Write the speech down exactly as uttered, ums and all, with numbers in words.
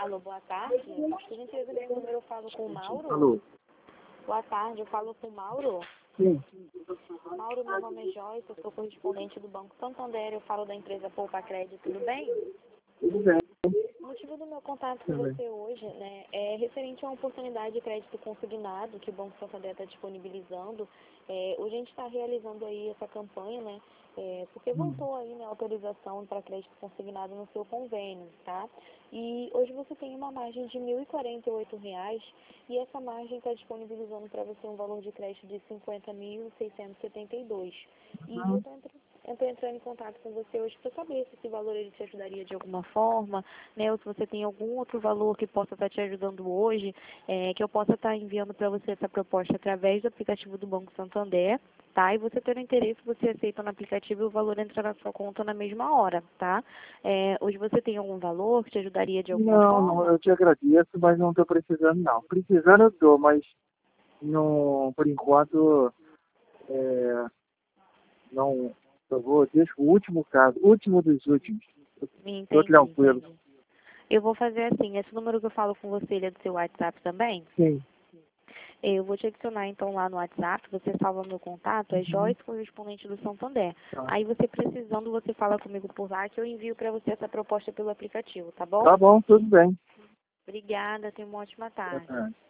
Alô, boa tarde. Por gentileza, desse número eu falo com o Mauro. Alô? Boa tarde, eu falo com o Mauro. Sim. Mauro, meu nome é Joyce, eu sou correspondente do Banco Santander, eu falo da empresa Poupa Crédito, tudo bem? Tudo bem. O motivo do meu contato com Tudo bem. você hoje, né, é referente a uma oportunidade de crédito consignado que o Banco Santander está disponibilizando. É, hoje a gente está realizando aí essa campanha, né, é, porque voltou aí, né, a autorização para crédito consignado no seu convênio, tá? E hoje você tem uma margem de mil e quarenta e oito reais e essa margem está disponibilizando para você um valor de crédito de cinquenta mil seiscentos e setenta e dois. E eu estou Eu estou entrando em contato com você hoje para saber se esse valor ele te ajudaria de alguma forma, né? Ou se você tem algum outro valor que possa estar te ajudando hoje, é, que eu possa estar enviando para você essa proposta através do aplicativo do Banco Santander, tá? E você tendo interesse, você aceita no aplicativo e o valor entra na sua conta na mesma hora, tá? É, hoje você tem algum valor que te ajudaria de alguma Não, forma? não, eu te agradeço, mas não estou precisando não. Precisando eu estou, mas não, por enquanto, é, não, eu vou, deixa o último caso, último dos últimos. Estou Entendi, tranquilo. entendi. Eu vou fazer assim, esse número que eu falo com você, ele é do seu WhatsApp também? Sim. Eu vou te adicionar então lá no WhatsApp, você salva meu contato, é Joyce, correspondente do Santander. Tá. Aí você precisando, você fala comigo por lá que eu envio para você essa proposta pelo aplicativo, tá bom? Tá bom, tudo bem. Obrigada, tenha uma ótima Boa tarde. tarde.